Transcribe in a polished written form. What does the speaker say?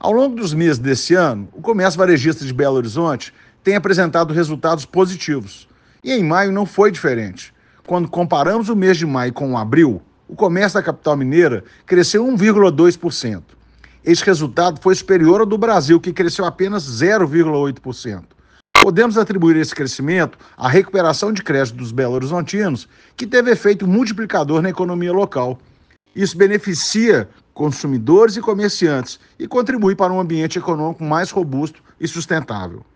Ao longo dos meses desse ano, o comércio varejista de Belo Horizonte tem apresentado resultados positivos. E em maio não foi diferente. Quando comparamos o mês de maio com o abril, o comércio da capital mineira cresceu 1,2%. Este resultado foi superior ao do Brasil, que cresceu apenas 0,8%. Podemos atribuir esse crescimento à recuperação de crédito dos belo-horizontinos, que teve efeito multiplicador na economia local. Isso beneficia consumidores e comerciantes e contribui para um ambiente econômico mais robusto e sustentável.